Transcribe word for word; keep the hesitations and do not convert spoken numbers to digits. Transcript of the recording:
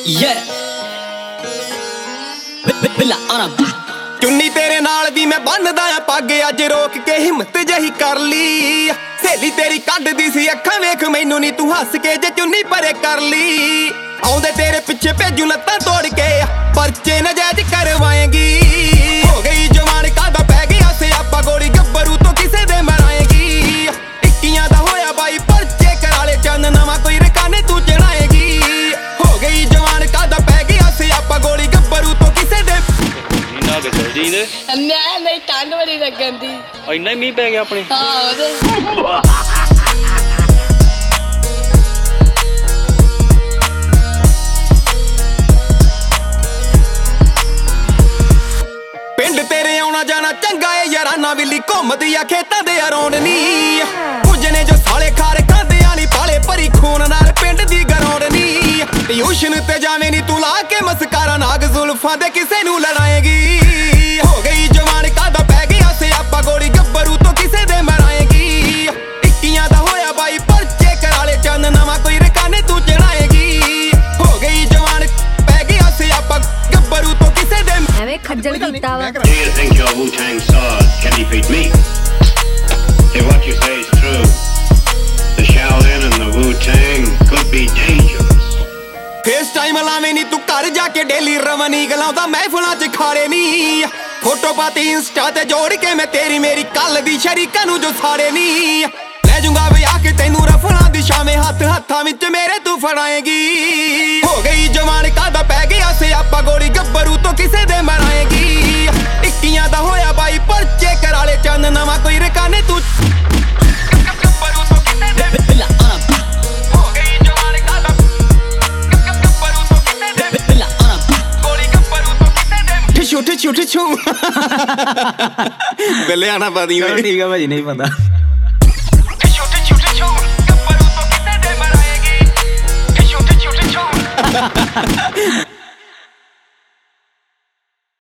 ਚੁੰਨੀ ਤੇਰੇ ਨਾਲ ਵੀ ਮੈਂ ਬੰਨਦਾ ਆ ਪੱਗ ਅੱਜ ਰੋਕ ਕੇ ਹਿੰਮਤ ਜਹੀ ਕਰ ਲਈ ਸਹੇਲੀ ਤੇਰੀ ਕੱਢਦੀ ਸੀ ਅੱਖਾਂ ਵੇਖ ਮੈਨੂੰ ਨੀ ਤੂੰ ਹੱਸ ਕੇ ਜੇ ਚੁੰਨੀ ਪਰੇ ਕਰ ਲਈ ਆਉਂਦੇ ਤੇਰੇ ਪਿੱਛੇ ਭੇਜੂ ਲੱਤਾਂ ਤੋੜ ਕੇ ਪਰਚੇ ਨਜਾਇਜ਼ ਕਰਵਾਏਗੀ ਹੋ ਗਈ ਜਵਾਨ ਕਾਦਾ ਪੈ ਗਿਆ ਸਿਆਪਾ ਗੋਲੀ ਗੱਭਰੂ ਤੋਂ ਕਿਸੇ ਦੇ ਮਰਾਏਗੀ ਇੱਕੀਆਂ ਦਾ ਹੋਇਆ ਬਾਈ ਪਰਚੇ ਕਰਾਲੇ ਚੰਨ ਨਵਾਂ ਕੋਈ ਰਕਾਨੇ ਤੂੰ ਚੜਾਏਗੀ ਹੋ ਗਈ ਜਵਾਨ ਕਾਦਾ ਪੈ ਗਿਆ ਸਿਆਪਾ ਗੋਲੀ ਗੱਭਰੂ ਤੋਂ ਕਿਸੇ ਦੇ ਨਾ ਕੇ ਚਲ ਜੀ ਨੇ ਮੈਂ ਨਹੀਂ ਟੰਗ ਬੜੀ ਲੱਗਣ ਦੀ ਇੰਨਾ ਹੀ ਮੀਂਹ ਪੈ ਗਿਆ ਆਪਣੇ ਹਾਂ ਉਹਦੇ ਪਿੰਡ ਤੇਰੇ ਆਉਣਾ ਜਾਣਾ ਚੰਗਾ ਏ ਯਾਰਾਨਾ ਵਿਲੀ ਘੁੰਮਦੀ ਆ ਖੇਤਾਂ ਦੇ ਅਰੌਂਡ ਨੀ ਕੁਝ ਨੇ ਜੋ ਸਾਲੇ ਖਾਰੇ ਖਾਂਦਿਆਂ ਨੀ ਪਾਲੇ ਭਰੀ ਖੂਨ ਨਾਲ ਪਿੰਡ ਦੀ ਗਰਾਉਂਡ ਨੀ ਟਿਊਸ਼ਨ ਤੇ ਜਾਵੇਂ ਨੀ ਤੂੰ ਲਾ ਕੇ ਮਸਕਾਰਾ ਨਾਗ ਜ਼ੁਲਫਾਂ ਦੇ ਕਿਸੇ ਨੂੰ ਲੜਾਏਗੀ ਹੋ ਗਈ ਜਵਾਨ ਕਾਦਾ ਪੈ ਗਿਆ ਸਿਆਪਾ ਗੋਲੀ ਗੱਭਰੂ ਤੋਂ ਕਿਸੇ ਦੇ ਮਰਾਏਗੀ ਇੱਕੀਆਂ ਦਾ ਹੋਇਆ ਬਾਈ ਪਰਚੇ ਕਰਾਲੇ ਚੰਨ ਨਵਾਂ ਕੋਈ ਰਕਾਨੇ ਤੂੰ ਚੜਾਏਗੀ ਹੋ ਗਈ ਜਵਾਨ ਪੈ ਗਿਆ ਸਿਆਪਾ ਗੱਭਰੂ ਤੋਂ ਕਿਸੇ ਦੇ ਐਵੇਂ ਖੱਜਲ ਕੀਤਾ ਵਾ Do you think your Wu-Tang sword can defeat me? If what you say is true, the Shaolin and the Wu-Tang could be dangerous. Face time ਲਾਵੇਂ ਨੀ ਤੂੰ ਘਰ ਜਾ ਕੇ ਡੇਲੀ ਰਵਨੀ ਗਲਾਉਂਦਾ ਮਹਿਫਲਾਂ 'ਚ ਖਾੜੇ ਨੀ ਫੋਟੋ ਪਾਤੀ ਇੰਸਟਾ ਤੇ ਜੋੜ ਕੇ ਮੈਂ ਤੇਰੀ ਮੇਰੀ ਕੱਲ ਦੀ ਸ਼ਰੀਕਾਂ ਨੂੰ ਜੋ ਸਾੜੇ ਨੀ ਲੈ ਜੂੰਗਾ ਵਿਆਹ ਕੇ ਤੈਨੂੰ ਰਫਲਾਂ ਦੀ ਛਾਵੇਂ ਹੱਥ ਹੱਥਾਂ ਵਿੱਚ ਮੇਰੇ ਤੂੰ ਫੜਾਏਗੀ ਹੋ ਗਈ ਜਵਾਨ ਕਾਦਾ ਪੈ ਗਿਆ ਸਿਆਪਾ ਗੋਲੀ ਗੱਭਰੂ ਤੋਂ ਕਿਸੇ ਦੇ ਮਰਾਏਗੀ ਇੱਕੀਆਂ ਦਾ ਹੋਇਆ ਬਾਈ ਪਰਚੇ ਕਰਾਲੇ ਚੰਨ ਨਵਾਂ ਕੋਈ ਰਕਾਨੇ ਤੂੰ ਗੱਭਰੂ ਤੋਂ ਕਿਸੇ ਦੇ ਹੋ ਗਈ ਜਵਾਨ ਕਾਦਾ ਗੱਭਰੂ ਤੋਂ ਕਿਸੇ ਦੇ ਗੋਲੀ ਗੱਭਰੂ ਤੋਂ ਕਿਸੇ ਦੇ ਠਿਸ਼ੂ ਠਿਸ਼ੂ ਠਿਸ਼ੂ ਬਿੱਲੇ ਆਣਾ ਪਾਦੀ ਵੇ ਠੀਕ ਆ ਭਾਜੀ ਨਹੀਂ ਪਤਾ ਛੋਟੇ ਛੋਟੇ ਛੋ ਗੱਭਰੂ ਤੋਂ ਕਿਸੇ ਦੇ ਮਰਾਏਗੀ ਛੋਟੇ ਛੋਟੇ ਛੋ